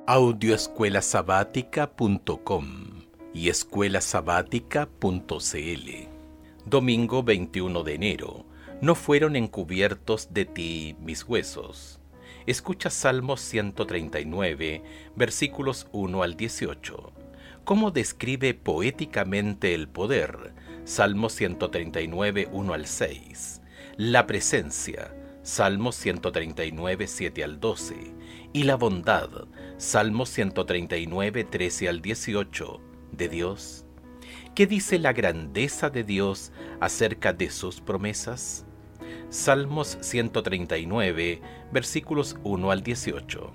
Audioescuelasabática.com y escuelasabática.cl. Domingo 21 de enero. No fueron encubiertos de ti mis huesos. Escucha Salmos 139, versículos 1 al 18. ¿Cómo describe poéticamente el poder? Salmos 139, 1 al 6. La presencia. Salmos 139, 7 al 12. Y la bondad. Salmos 139, 13 al 18. De Dios. ¿Qué dice la grandeza de Dios acerca de sus promesas? Salmos 139, versículos 1 al 18.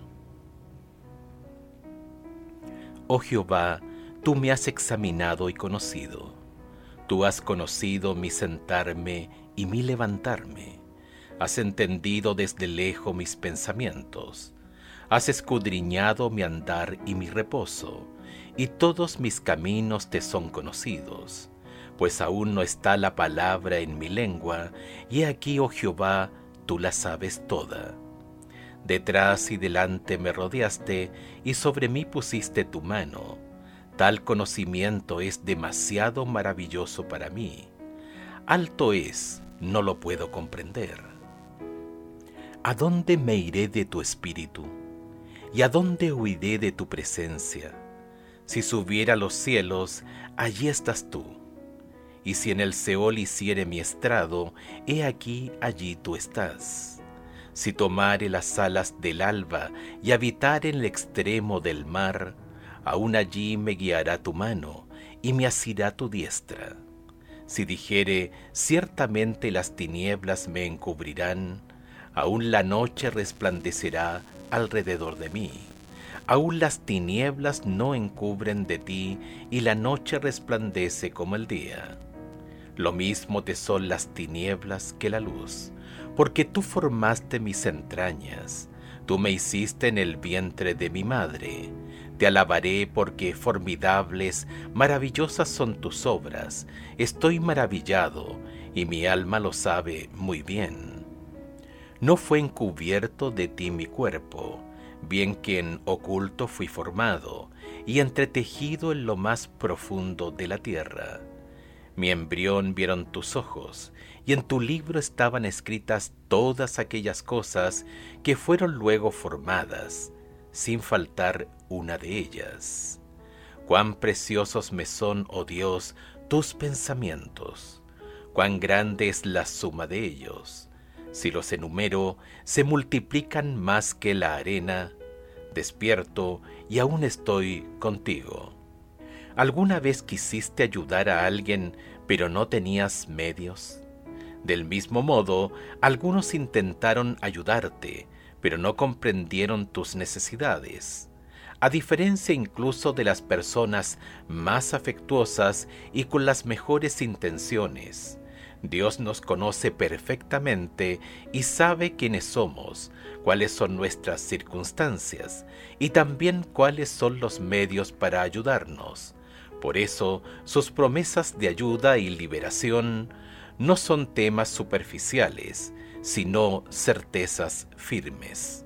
Oh Jehová, tú me has examinado y conocido. Tú has conocido mi sentarme y mi levantarme. Has entendido desde lejos mis pensamientos. Has escudriñado mi andar y mi reposo, y todos mis caminos te son conocidos. Pues aún no está la palabra en mi lengua, y he aquí, oh Jehová, tú la sabes toda. Detrás y delante me rodeaste, y sobre mí pusiste tu mano. Tal conocimiento es demasiado maravilloso para mí. Alto es, no lo puedo comprender. ¿A dónde me iré de tu espíritu? ¿Y a dónde huiré de tu presencia? Si subiera a los cielos, allí estás tú. Y si en el Seol hiciere mi estrado, he aquí, allí tú estás. Si tomare las alas del alba y habitar en el extremo del mar, aún allí me guiará tu mano y me asirá tu diestra. Si dijere, ciertamente las tinieblas me encubrirán, aún la noche resplandecerá alrededor de mí. Aún las tinieblas no encubren de ti, y la noche resplandece como el día. Lo mismo te son las tinieblas que la luz, porque tú formaste mis entrañas, tú me hiciste en el vientre de mi madre. Te alabaré porque formidables, maravillosas son tus obras. Estoy maravillado, y mi alma lo sabe muy bien. No fue encubierto de ti mi cuerpo, bien que en oculto fui formado, y entretejido en lo más profundo de la tierra. Mi embrión vieron tus ojos, y en tu libro estaban escritas todas aquellas cosas que fueron luego formadas, sin faltar una de ellas. Cuán preciosos me son, oh Dios, tus pensamientos, cuán grande es la suma de ellos. Si los enumero, se multiplican más que la arena. Despierto y aún estoy contigo. ¿Alguna vez quisiste ayudar a alguien, pero no tenías medios? Del mismo modo, algunos intentaron ayudarte, pero no comprendieron tus necesidades. A diferencia incluso de las personas más afectuosas y con las mejores intenciones, Dios nos conoce perfectamente y sabe quiénes somos, cuáles son nuestras circunstancias y también cuáles son los medios para ayudarnos. Por eso, sus promesas de ayuda y liberación no son temas superficiales, sino certezas firmes.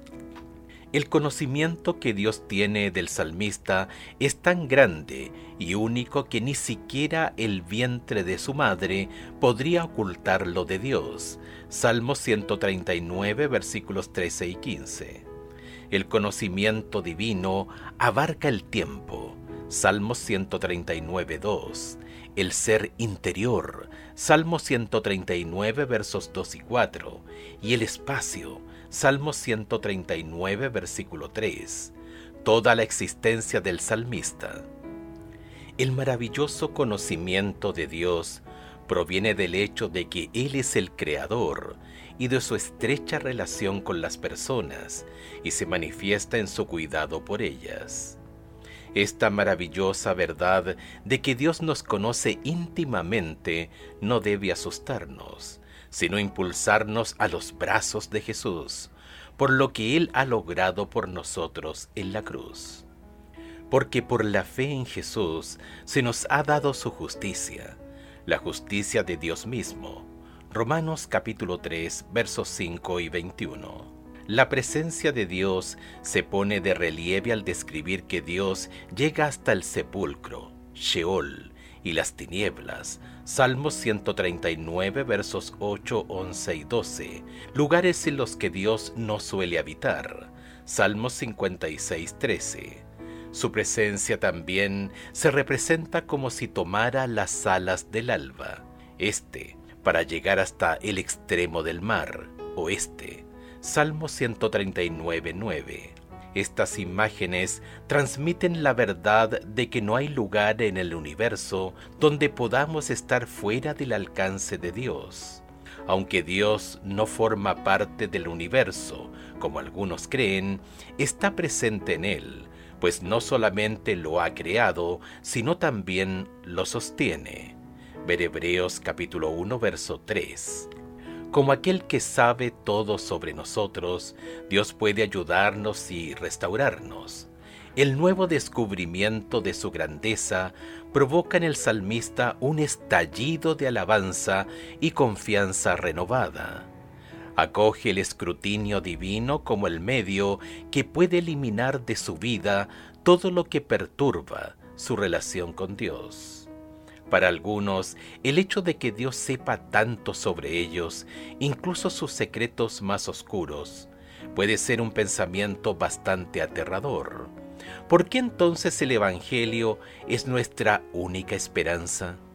El conocimiento que Dios tiene del salmista es tan grande y único que ni siquiera el vientre de su madre podría ocultarlo de Dios. Salmos 139, versículos 13 y 15. El conocimiento divino abarca el tiempo. Salmos 139, 2. El ser interior. Salmos 139, versos 2 y 4. Y el espacio. Salmos 139, versículo 3. Toda la existencia del salmista. El maravilloso conocimiento de Dios proviene del hecho de que Él es el Creador y de su estrecha relación con las personas, y se manifiesta en su cuidado por ellas. Esta maravillosa verdad de que Dios nos conoce íntimamente no debe asustarnos, sino impulsarnos a los brazos de Jesús, por lo que Él ha logrado por nosotros en la cruz. Porque por la fe en Jesús se nos ha dado su justicia, la justicia de Dios mismo. Romanos capítulo 3, versos 5 y 21. La presencia de Dios se pone de relieve al describir que Dios llega hasta el sepulcro, Sheol, y las tinieblas. Salmos 139, versos 8, 11 y 12, lugares en los que Dios no suele habitar. Salmos 56, 13. Su presencia también se representa como si tomara las alas del alba, para llegar hasta el extremo del mar, oeste. Salmo 139, 9. Estas imágenes transmiten la verdad de que no hay lugar en el universo donde podamos estar fuera del alcance de Dios. Aunque Dios no forma parte del universo, como algunos creen, está presente en él, pues no solamente lo ha creado, sino también lo sostiene. Ver Hebreos capítulo 1, verso 3. Como aquel que sabe todo sobre nosotros, Dios puede ayudarnos y restaurarnos. El nuevo descubrimiento de su grandeza provoca en el salmista un estallido de alabanza y confianza renovada. Acoge el escrutinio divino como el medio que puede eliminar de su vida todo lo que perturba su relación con Dios. Para algunos, el hecho de que Dios sepa tanto sobre ellos, incluso sus secretos más oscuros, puede ser un pensamiento bastante aterrador. ¿Por qué entonces el Evangelio es nuestra única esperanza?